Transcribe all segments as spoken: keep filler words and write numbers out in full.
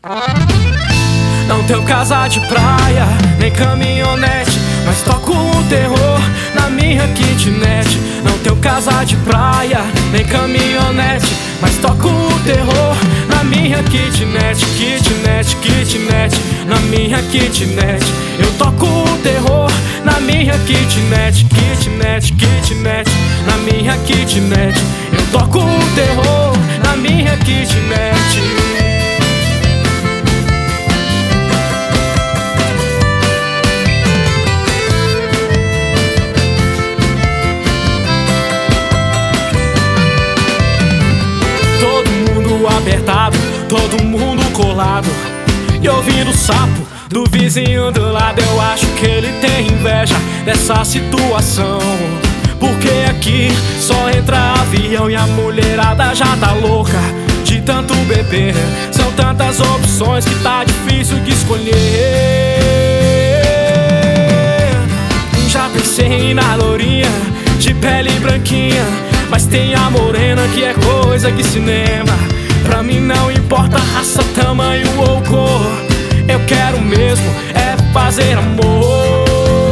Não tenho casa de praia, nem caminhonete, mas toco o terror na minha kitnet. Não tenho casa de praia, nem caminhonete, mas toco o terror na minha kitnet. Kitnet, kitnet, na minha kitnet. Eu toco o terror na minha kitnet. Kitnet, kitnet, na minha kitnet. Eu toco o terror na minha kitnet. Apertado, todo mundo colado e ouvindo o sapo do vizinho do lado. Eu acho que ele tem inveja dessa situação, porque aqui só entra avião e a mulherada já tá louca de tanto beber. São tantas opções que tá difícil de escolher. Já pensei na lourinha de pele branquinha, mas tem a morena que é coisa de cinema. Pra mim não importa raça, tamanho ou cor, eu quero mesmo é fazer amor.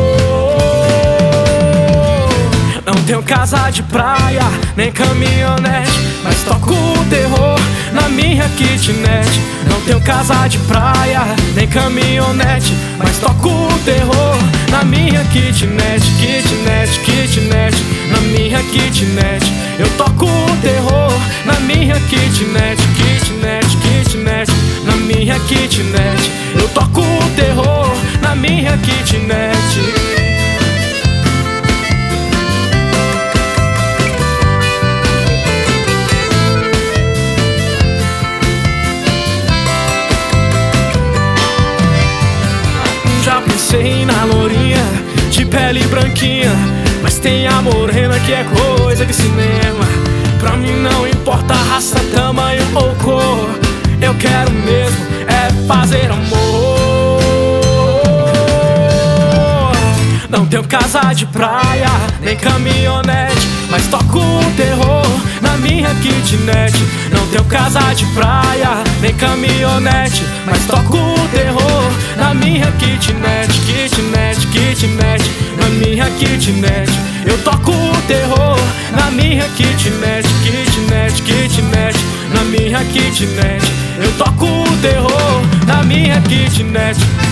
Não tenho casa de praia, nem caminhonete, mas toco o terror na minha kitnet. Não tenho casa de praia, nem caminhonete, mas toco o terror na minha kitnet. Kitnet, kitnet, na minha kitnet. Eu toco o terror na minha kitnet. Kitnet, kitnet, na minha kitnet. Eu toco o terror na minha kitnet. Já pensei na lourinha de pele branquinha, mas tem a morena que é coisa de cinema. Pra mim não importa raça, tamanho ou cor, eu quero mesmo é fazer amor. Não tenho casa de praia, nem caminhonete, mas toco o terror na minha kitnet. Não tenho casa de praia, nem caminhonete, mas toco o terror na minha kitnet. Kitnet, kitnet, na minha kitnet. Eu toco o terror na minha kitnet. Kitnet, kitnet, na minha kitnet. Eu toco o terror na minha kitnet.